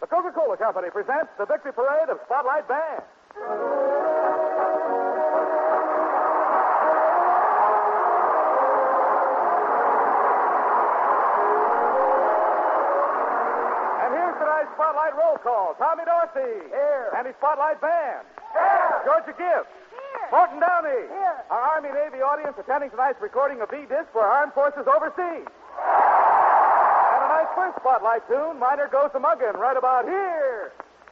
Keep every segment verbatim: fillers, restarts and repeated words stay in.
The Coca-Cola Company presents the Victory Parade of Spotlight Band. And here's tonight's Spotlight roll call. Tommy Dorsey. Here. And his Spotlight Band. Here. Georgia Gibbs. Here. Morton Downey. Here. Our Army-Navy audience attending tonight's recording of V-Disc for our armed forces overseas. And tonight's first Spotlight tune, Miner Goes to Muggin', right about here.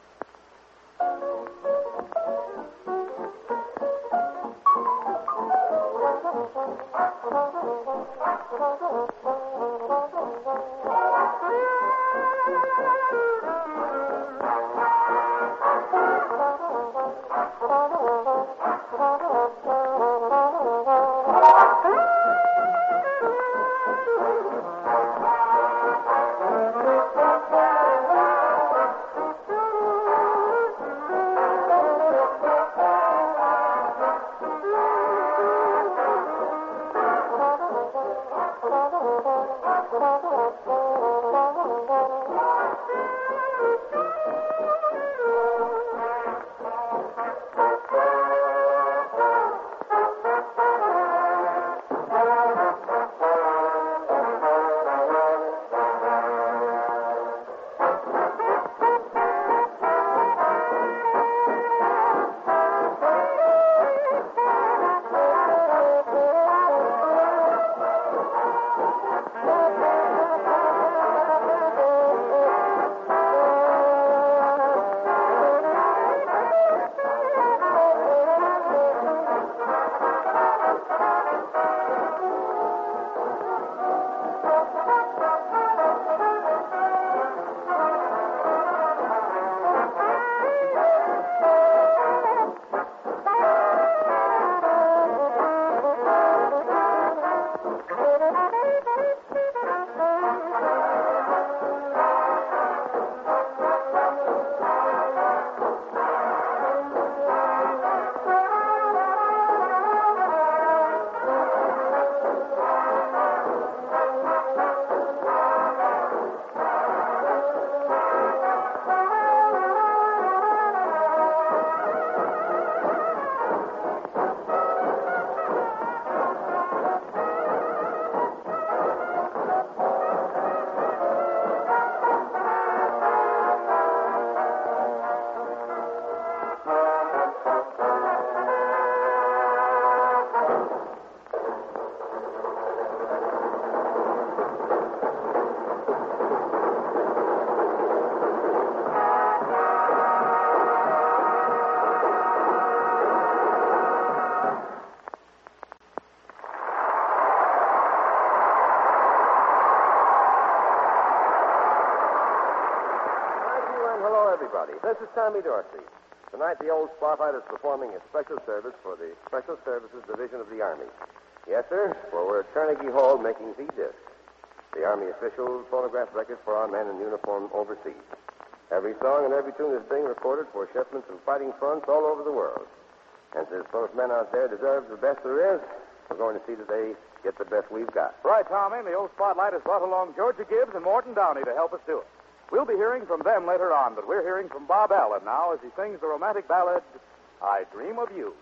This is Tommy Dorsey. Tonight, the old Spotlight is performing a special service for the Special Services Division of the Army. Yes, sir, for we're at Carnegie Hall making V-Disc, the Army official phonograph record for our men in uniform overseas. Every song and every tune is being recorded for shipments and fighting fronts all over the world. And since those men out there deserve the best there is, we're going to see that they get the best we've got. Right, Tommy. And the old Spotlight has brought along Georgia Gibbs and Morton Downey to help us do it. We'll be hearing from them later on, but we're hearing from Bob Allen now as he sings the romantic ballad, I Dream of You.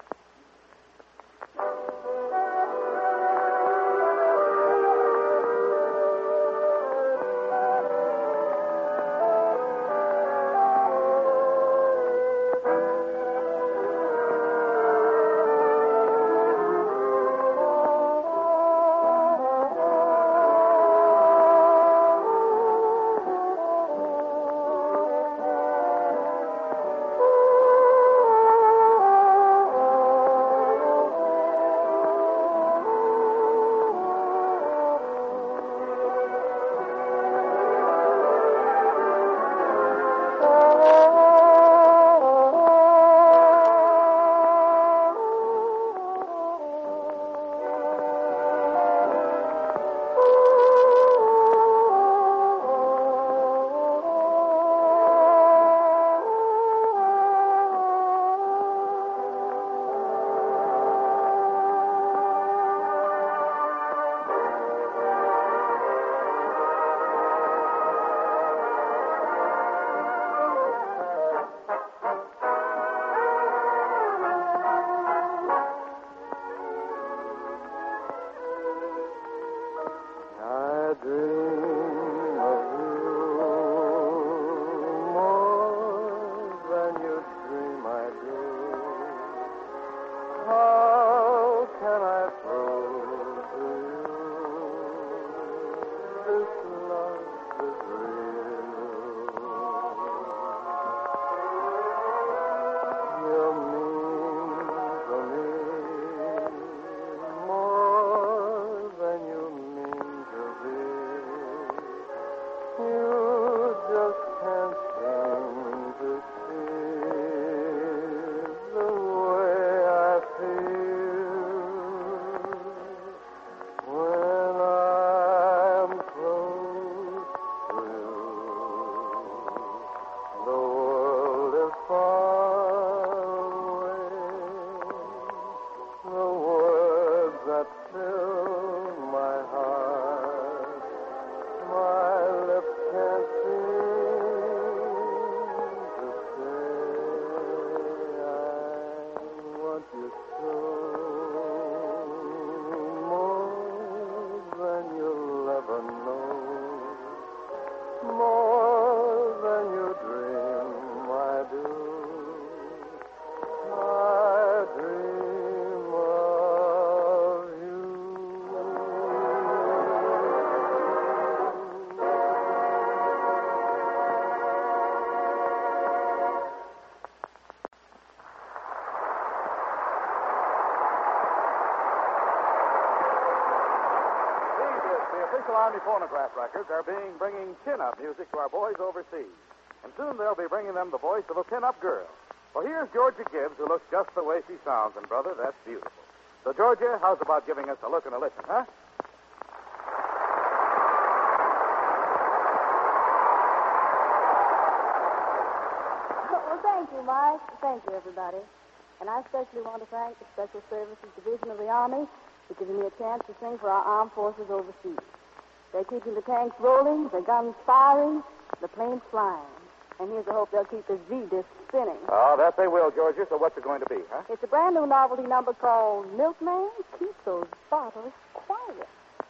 You just can't seem to see the way I feel when I'm close to you. The world is far away. The words that fill my heart, my lips can't seem to say. I want you so, more than you'll ever know, more than you dream. I do. I dream of you. The official Army phonograph records are being bringing chin-up music to our boys overseas. And soon they'll be bringing them the voice of a pin-up girl. Well, here's Georgia Gibbs, who looks just the way she sounds. And, brother, that's beautiful. So, Georgia, how's about giving us a look and a listen, huh? Well, thank you, Mike. Thank you, everybody. And I especially want to thank the Special Services Division of the Army for giving me a chance to sing for our armed forces overseas. They're keeping the tanks rolling, the guns firing, the planes flying. And here's a hope they'll keep this V-disc spinning. Oh, that they will, Georgia. So what's it going to be, huh? It's a brand new novelty number called Milkman, Keep Those Bottles Quiet.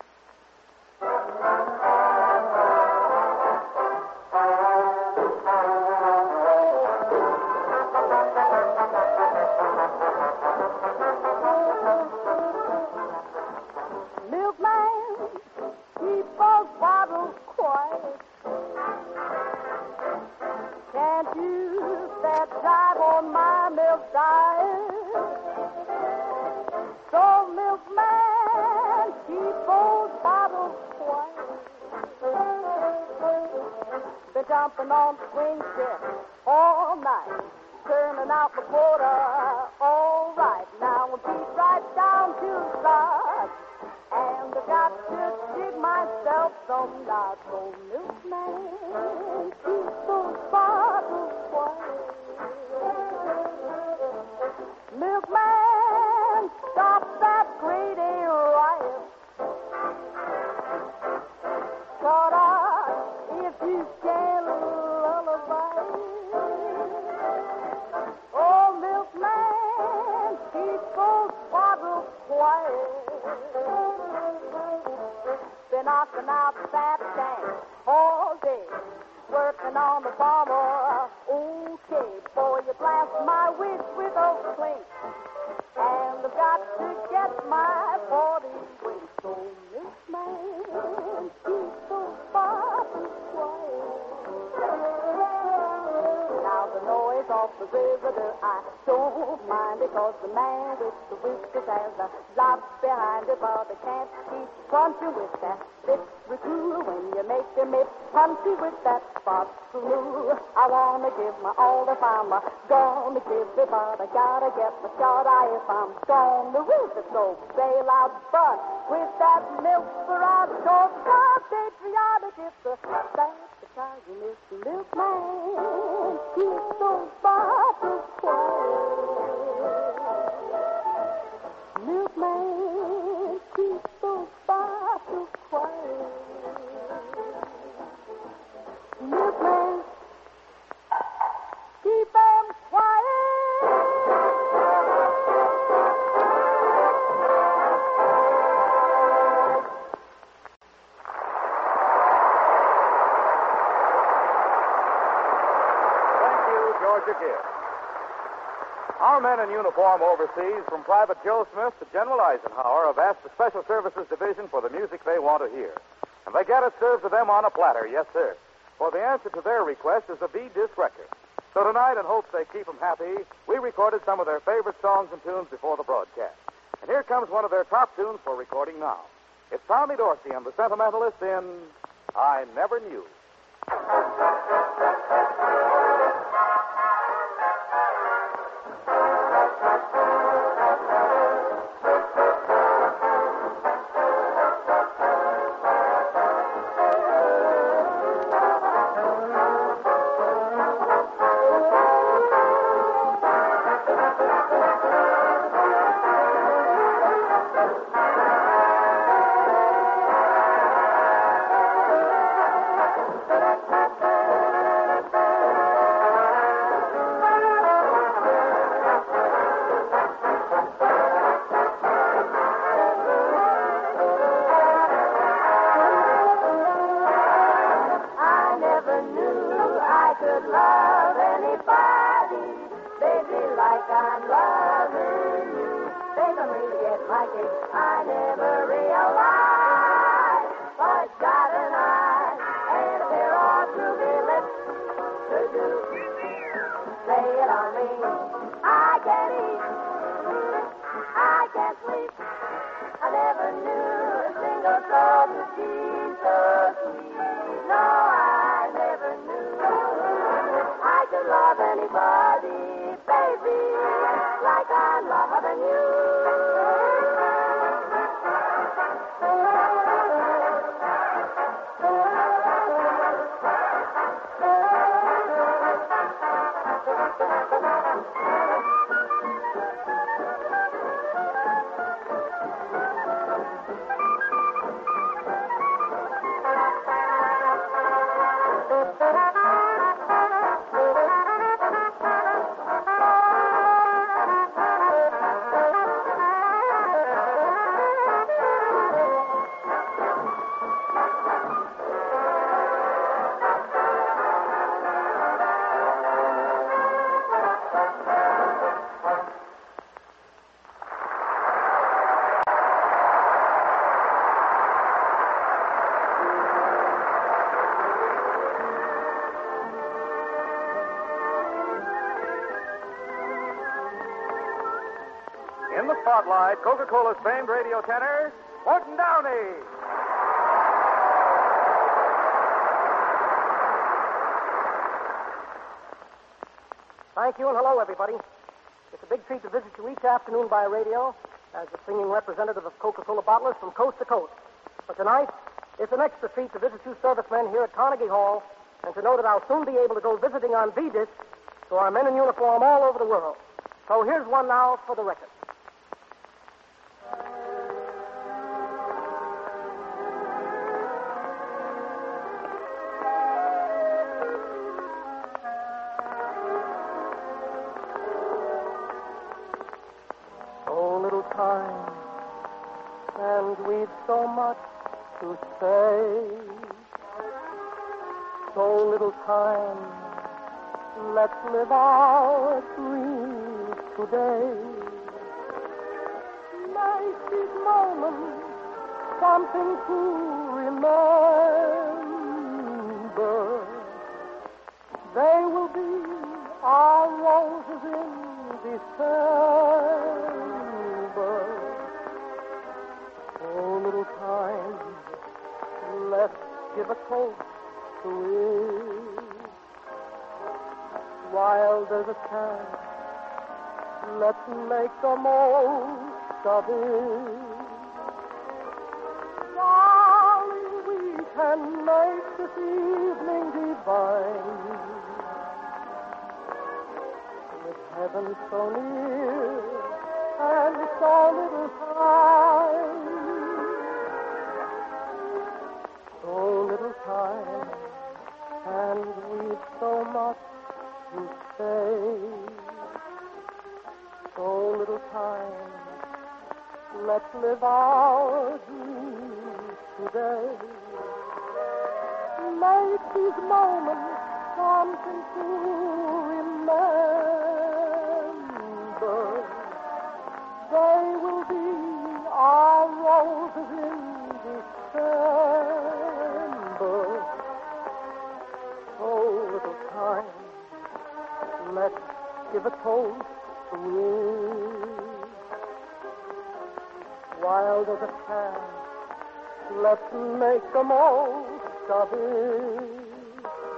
Milkman, keep those bottles quiet. Can't use that jive on my milk diet. So, milkman, keep those bottles quiet. Been jumping on the swing set all night, turning out the quota all right. Now I'm beat right down to the side, and I've got to dig myself some knots. So, milkman, keep those bottles quiet. Milkman, stop that great riot. Shut up if you can lullaby. Oh, milkman, keep those bottles quiet. Been knocking out that tank all day, working on the bomber. Okay, boy, you blast my wish with a clink, and I've got to get my forty weight. So, milkman, keep those bottles quiet. Now the noise off the river, I don't mind it, 'cause the man with the whiskers has a lot behind it, but I can't keep punching with that victory crew when you make them it punchy with that spot blue. I wanna give my all if I'm uh, gonna give it, but I gotta get the shot eye if I'm gonna lose it. So sail out, but with that milk for our short, God, patriotic, it's a that's the time you miss the milkman. Keep those bottles quiet. Milkman, keep those bottles quiet. Milkman, keep them quiet. Thank you, Georgia Gibbs. Our men in uniform overseas, from Private Joe Smith to General Eisenhower, have asked the Special Services Division for the music they want to hear. And they get it served to them on a platter, yes, sir. For the answer to their request is a V-disc record. So tonight, in hopes they keep them happy, we recorded some of their favorite songs and tunes before the broadcast. And here comes one of their top tunes for recording now. It's Tommy Dorsey and the Sentimentalists in I Never Knew. In the spotlight, Coca-Cola's famed radio tenor, Morton Downey. Thank you, and hello, everybody. It's a big treat to visit you each afternoon by radio as a singing representative of Coca-Cola bottlers from coast to coast. But tonight, it's an extra treat to visit you servicemen here at Carnegie Hall and to know that I'll soon be able to go visiting on V-Disc to our men in uniform all over the world. So here's one now for the record. Time, and we've so much to say. So little time, let's live our dreams today. Make these moments something to remember. They will be our roses in December. Oh, little time, let's give a toast to it. While there's a chance, let's make the most of it. Darling, we can make this evening divine. With heaven so near and so little time. So little time, and we've so much to say. So little time, let's live our dreams today. Make these moments something to remember. They will be our roses in December. So little time, let's give a toast to it. While there's a chance, let's make the most of it.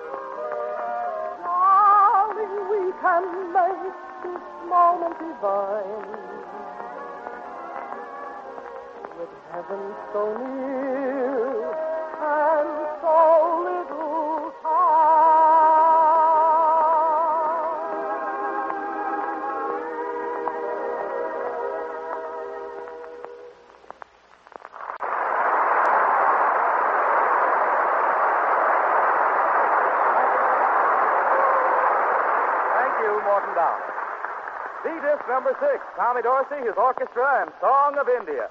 and divine. With heaven so near and so little time. Thank you, Morton Downey. B-Disc number six, Tommy Dorsey, his orchestra, and Song of India.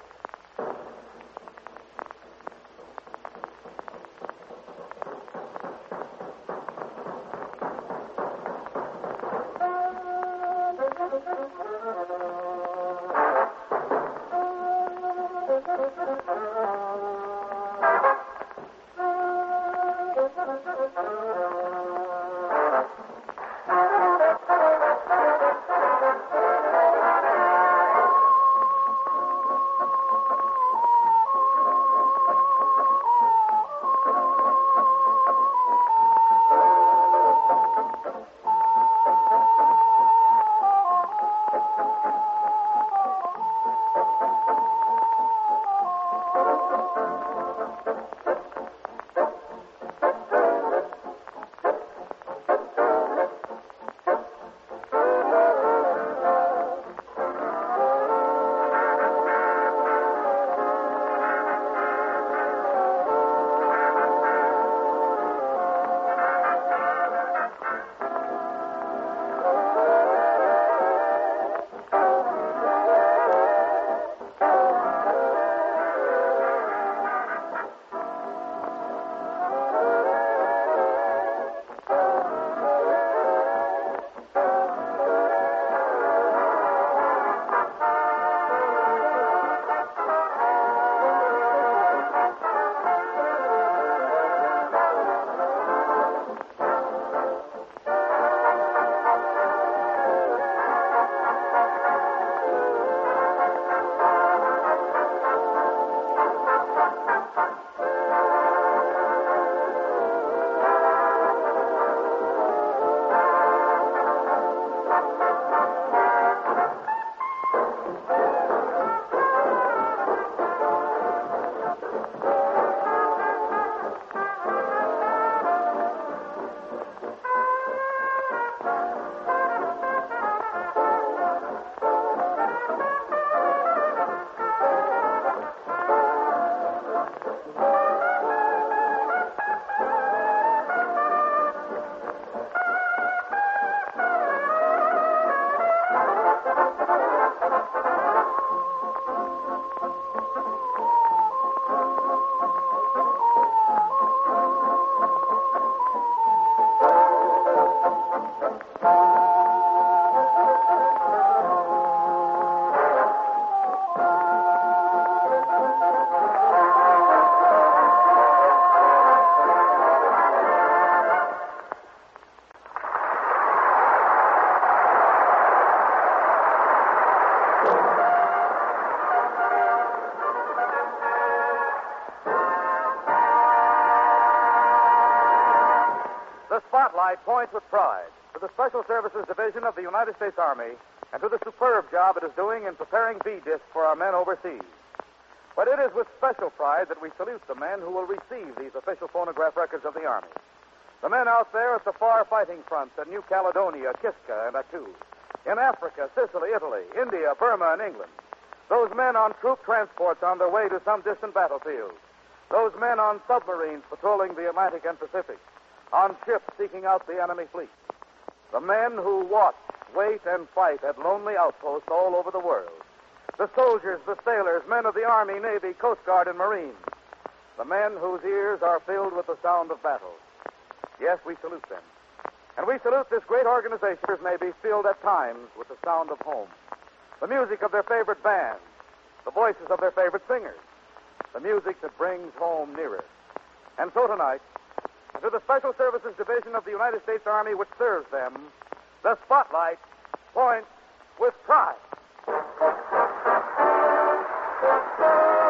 Spotlight points with pride to the Special Services Division of the United States Army and to the superb job it is doing in preparing B-Discs for our men overseas. But it is with special pride that we salute the men who will receive these official phonograph records of the Army. The men out there at the far fighting fronts at New Caledonia, Kiska, and Attu. In Africa, Sicily, Italy, India, Burma, and England. Those men on troop transports on their way to some distant battlefield. Those men on submarines patrolling the Atlantic and Pacific. On ships seeking out the enemy fleet. The men who watch, wait, and fight at lonely outposts all over the world. The soldiers, the sailors, men of the Army, Navy, Coast Guard, and Marines. The men whose ears are filled with the sound of battle. Yes, we salute them. And we salute this great organization that may be filled at times with the sound of home. The music of their favorite bands. The voices of their favorite singers. The music that brings home nearer. And so tonight, to the Special Services Division of the United States Army which serves them, the Spotlight points with pride.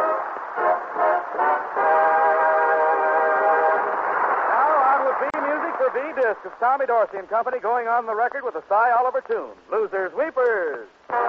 Now on with B music week for V-Disc. It's Tommy Dorsey and Company going on the record with a Cy Oliver tune, Losers Weepers.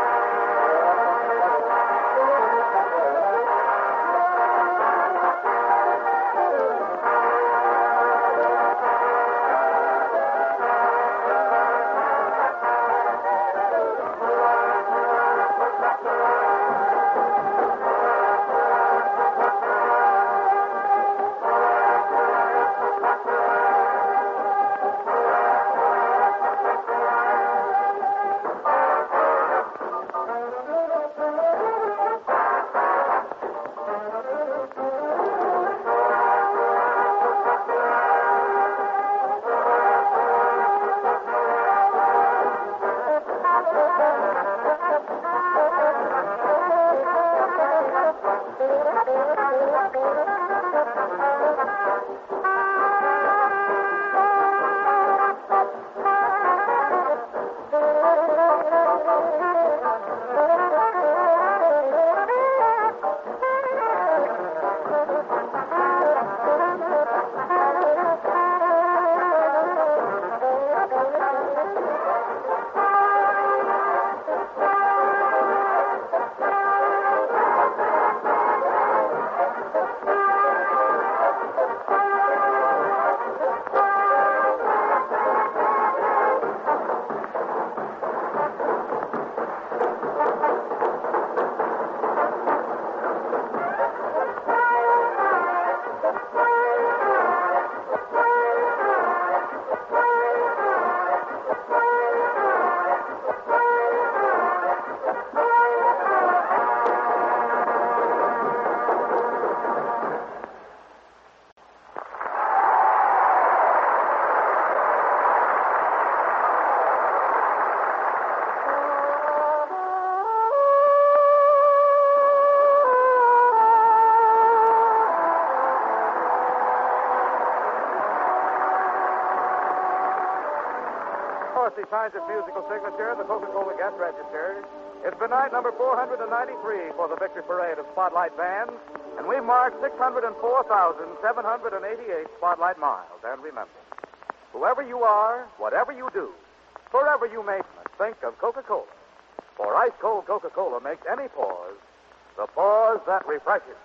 Dorsey signs his musical signature, the Coca-Cola guest register. It's been night number four hundred ninety-three for the Victory Parade of Spotlight Bands, and we've marked six hundred four thousand seven hundred eighty-eight Spotlight miles. And remember, whoever you are, whatever you do, forever you may think of Coca-Cola. For ice-cold Coca-Cola makes any pause the pause that refreshes.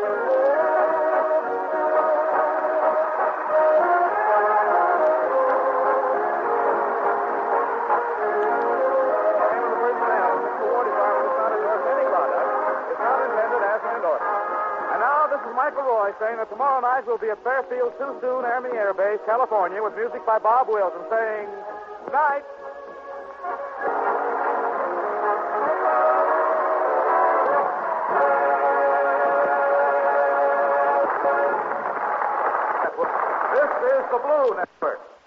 Michael Roy saying that tomorrow night we'll be at Fairfield Too Soon Army Air Base, California, with music by Bob Wilson saying, night. This is the Blue Network.